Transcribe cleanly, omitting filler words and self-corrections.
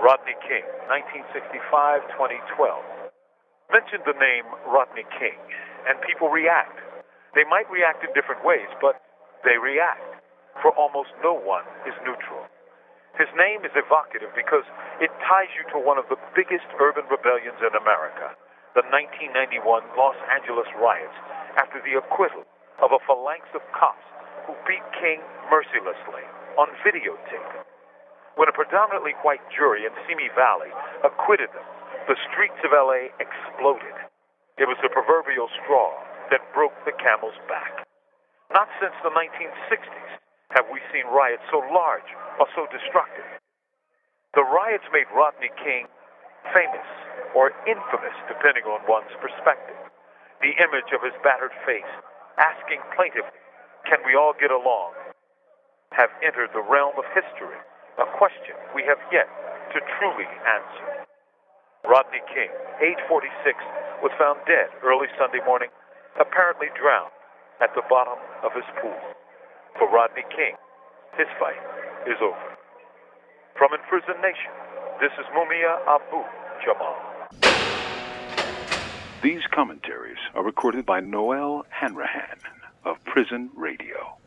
Rodney King, 1965-2012. Mention the name Rodney King, and people react. They might react in different ways, but they react, for almost no one is neutral. His name is evocative because it ties you to one of the biggest urban rebellions in America, the 1991 Los Angeles riots, after the acquittal of a phalanx of cops who beat King mercilessly on videotape. When a predominantly white jury in Simi Valley acquitted them, the streets of L.A. exploded. It was the proverbial straw that broke the camel's back. Not since the 1960s have we seen riots so large or so destructive. The riots made Rodney King famous or infamous, depending on one's perspective. The image of his battered face, asking plaintively, "Can we all get along?" have entered the realm of history, a question we have yet to truly answer. Rodney King, age 46, was found dead early Sunday morning, apparently drowned at the bottom of his pool. For Rodney King, his fight is over. From Imprisoned Nation, this is Mumia Abu-Jamal. These commentaries are recorded by Noel Hanrahan of Prison Radio.